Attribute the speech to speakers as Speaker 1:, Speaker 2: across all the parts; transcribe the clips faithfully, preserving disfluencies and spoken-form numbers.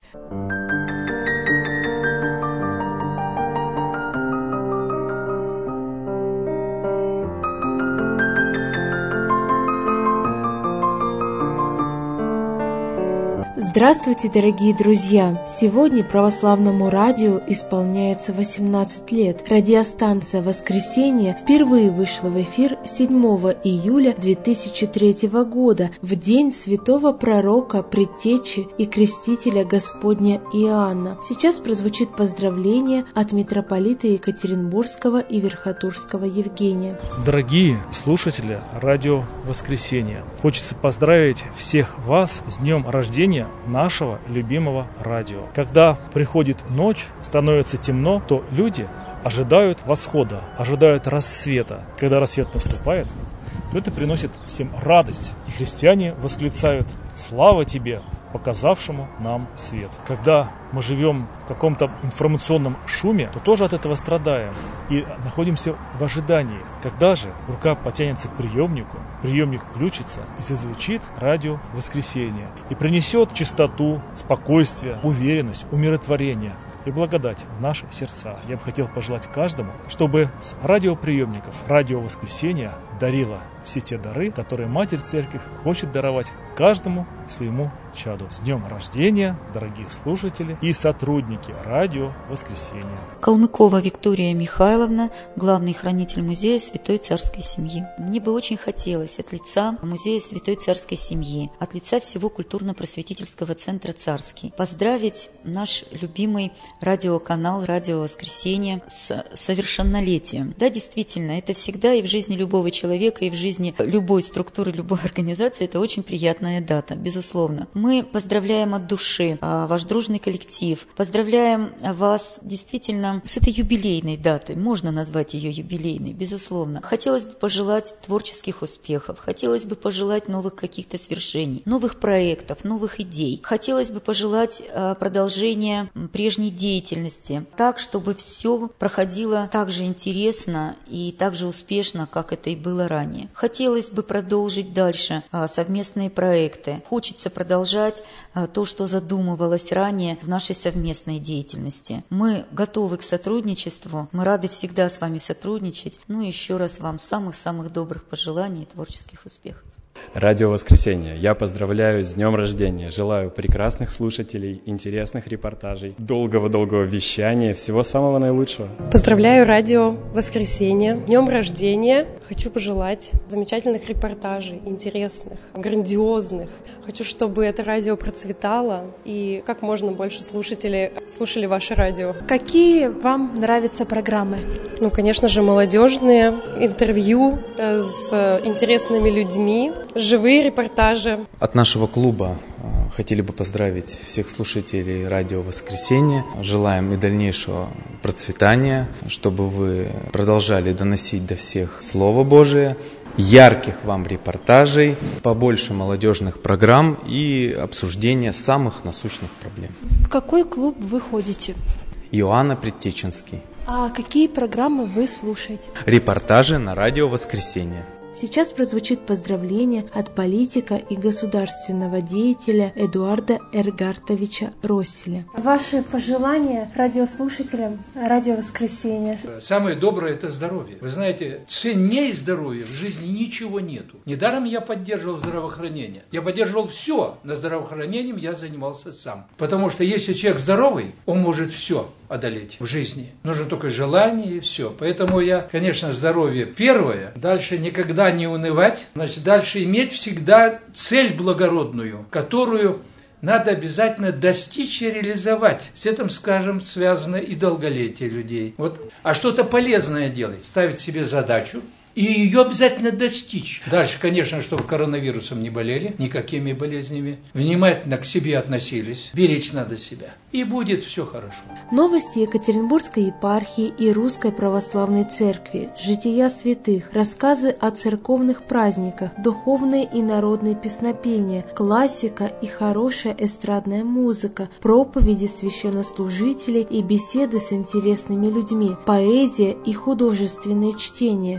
Speaker 1: Здравствуйте, дорогие друзья! Сегодня православному радио исполняется восемнадцать лет. Радиостанция «Воскресенье» впервые вышла в эфир седьмого июля две тысячи третьего года, в день святого пророка, предтечи и крестителя Господня Иоанна. Сейчас прозвучит поздравление от митрополита Екатеринбургского и Верхотурского Евгения.
Speaker 2: Дорогие слушатели радио «Воскресенье», хочется поздравить всех вас с днем рождения нашего любимого радио. Когда приходит ночь, становится темно, то люди ожидают восхода, ожидают рассвета. Когда рассвет наступает, то это приносит всем радость. И христиане восклицают: «Слава тебе, показавшему нам свет». Когда мы живем в каком-то информационном шуме, то тоже от этого страдаем и находимся в ожидании, когда же рука потянется к приемнику, приемник включится и зазвучит радио «Воскресенье» и принесет чистоту, спокойствие, уверенность, умиротворение и благодать в наши сердца. Я бы хотел пожелать каждому, чтобы с радиоприемников радио «Воскресенье» дарило все те дары, которые Матерь Церковь хочет даровать каждому своему чаду. С днем рождения, дорогие слушатели и сотрудники радио «Воскресенье».
Speaker 3: Калмыкова Виктория Михайловна, главный хранитель музея Святой Царской Семьи. Мне бы очень хотелось от лица музея Святой Царской Семьи, от лица всего культурно-просветительского центра «Царский» поздравить наш любимый радиоканал «Радио Воскресенье» с совершеннолетием. Да, действительно, это всегда и в жизни любого человека, и в жизни любой структуры, любой организации это очень приятная дата, безусловно. Мы поздравляем от души ваш дружный коллектив, поздравляем вас действительно с этой юбилейной датой, можно назвать ее юбилейной, безусловно. Хотелось бы пожелать творческих успехов, хотелось бы пожелать новых каких-то свершений, новых проектов, новых идей. Хотелось бы пожелать продолжения прежней деятельности, так, чтобы все проходило так же интересно и так же успешно, как это и было ранее. Хотелось бы продолжить дальше совместные проекты. Хочется продолжать то, что задумывалось ранее в нашей совместной деятельности. Мы готовы к сотрудничеству, мы рады всегда с вами сотрудничать. Ну и еще раз вам самых-самых добрых пожеланий и творческих успехов.
Speaker 4: Радио «Воскресенье». Я поздравляю с днем рождения. Желаю прекрасных слушателей, интересных репортажей, долгого-долгого вещания, всего самого наилучшего.
Speaker 5: Поздравляю радио «Воскресенье». Днем рождения. Хочу пожелать замечательных репортажей, интересных, грандиозных. Хочу, чтобы это радио процветало и как можно больше слушателей слушали ваше радио.
Speaker 1: Какие вам нравятся программы?
Speaker 5: Ну, конечно же, молодежные, интервью с интересными людьми, живые репортажи.
Speaker 4: От нашего клуба хотели бы поздравить всех слушателей радио «Воскресенье». Желаем и дальнейшего процветания, чтобы вы продолжали доносить до всех Слово Божие, ярких вам репортажей, побольше молодежных программ и обсуждения самых насущных проблем.
Speaker 1: В какой клуб вы ходите?
Speaker 4: Иоанна Предтеченский.
Speaker 1: А какие программы вы слушаете?
Speaker 4: Репортажи на радио «Воскресенье».
Speaker 1: Сейчас прозвучит поздравление от политика и государственного деятеля Эдуарда Эргартовича Росселя. Ваши пожелания радиослушателям радио «Воскресенье».
Speaker 6: Самое доброе – это здоровье. Вы знаете, ценнее здоровья в жизни ничего нету. Недаром я поддерживал здравоохранение. Я поддерживал все, но здравоохранением я занимался сам. Потому что если человек здоровый, он может все одолеть в жизни. Нужно только желание и все. Поэтому я, конечно, здоровье первое. Дальше никогда не унывать. Значит, дальше иметь всегда цель благородную, которую надо обязательно достичь и реализовать. С этим, скажем, связано и долголетие людей. Вот. А что-то полезное делать, ставить себе задачу и ее обязательно достичь. Дальше, конечно, чтобы коронавирусом не болели, никакими болезнями, внимательно к себе относились, беречь надо себя. И будет все хорошо.
Speaker 1: Новости Екатеринбургской епархии и Русской Православной Церкви, жития святых, рассказы о церковных праздниках, духовные и народные песнопения, классика и хорошая эстрадная музыка, проповеди священнослужителей и беседы с интересными людьми, поэзия и художественные чтения, уроки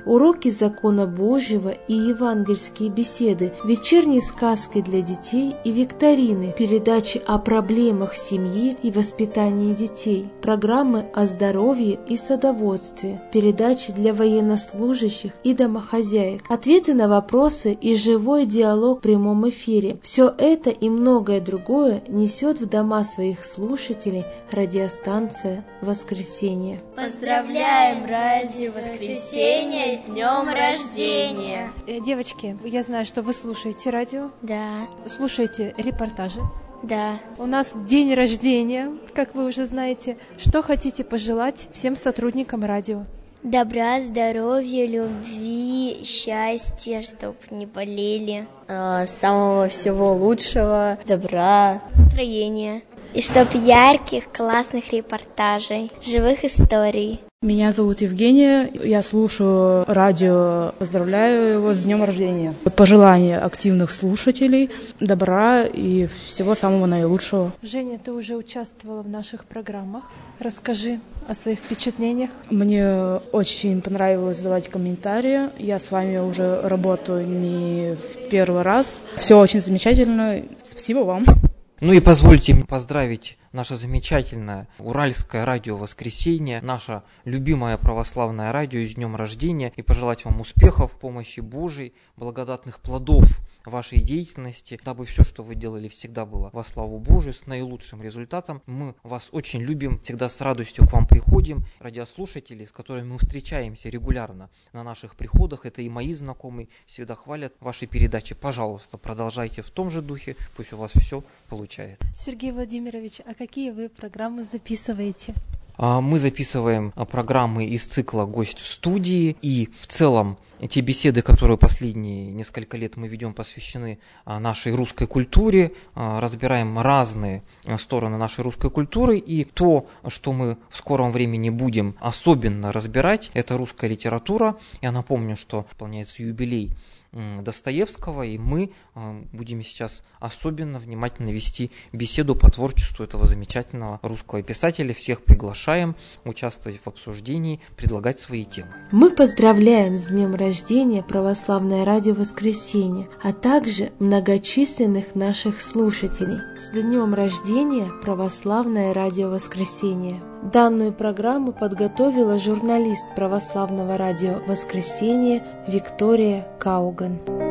Speaker 1: уроки закона Божьего и евангельские беседы, вечерние сказки для детей и викторины, передачи о проблемах семьи и воспитании детей, программы о здоровье и садоводстве, передачи для военнослужащих и домохозяек, ответы на вопросы и живой диалог в прямом эфире. Все это и многое другое несет в дома своих слушателей радиостанция «Воскресенье».
Speaker 7: Поздравляем радио «Воскресенье» с днем рождения!
Speaker 8: Девочки, я знаю, что вы слушаете радио.
Speaker 7: Да.
Speaker 8: Слушаете репортажи.
Speaker 7: Да.
Speaker 8: У нас день рождения, как вы уже знаете. Что хотите пожелать всем сотрудникам радио?
Speaker 7: Добра, здоровья, любви, счастья, чтоб не болели.
Speaker 9: А, самого всего лучшего, добра.
Speaker 7: Настроения. И чтоб ярких, классных репортажей, живых историй.
Speaker 10: Меня зовут Евгения, я слушаю радио, поздравляю его с днем рождения. Пожелания активных слушателей, добра и всего самого наилучшего.
Speaker 8: Женя, ты уже участвовала в наших программах. Расскажи о своих впечатлениях.
Speaker 10: Мне очень понравилось давать комментарии. Я с вами уже работаю не в первый раз. Все очень замечательно. Спасибо вам.
Speaker 11: Ну и позвольте мне поздравить наше замечательное Уральское радио «Воскресенье», наше любимое православное радио с днем рождения и пожелать вам успехов, помощи Божией, благодатных плодов вашей деятельности, дабы все, что вы делали, всегда было во славу Божию, с наилучшим результатом. Мы вас очень любим, всегда с радостью к вам приходим. Радиослушатели, с которыми мы встречаемся регулярно на наших приходах, это и мои знакомые, всегда хвалят ваши передачи. Пожалуйста, продолжайте в том же духе, пусть у вас все получается.
Speaker 8: Сергей Владимирович, а какие вы программы записываете?
Speaker 11: Мы записываем программы из цикла «Гость в студии», и в целом те беседы, которые последние несколько лет мы ведем, посвящены нашей русской культуре, разбираем разные стороны нашей русской культуры, и то, что мы в скором времени будем особенно разбирать, это русская литература. Я напомню, что выполняется юбилей Достоевского, и мы будем сейчас особенно внимательно вести беседу по творчеству этого замечательного русского писателя. Всех приглашаем участвовать в обсуждении, предлагать свои темы.
Speaker 1: Мы поздравляем с днем рождения Православное радио «Воскресенье», а также многочисленных наших слушателей. С днем рождения Православное радио «Воскресенье». Данную программу подготовила журналист Православного радио «Воскресенье» Виктория Кауган.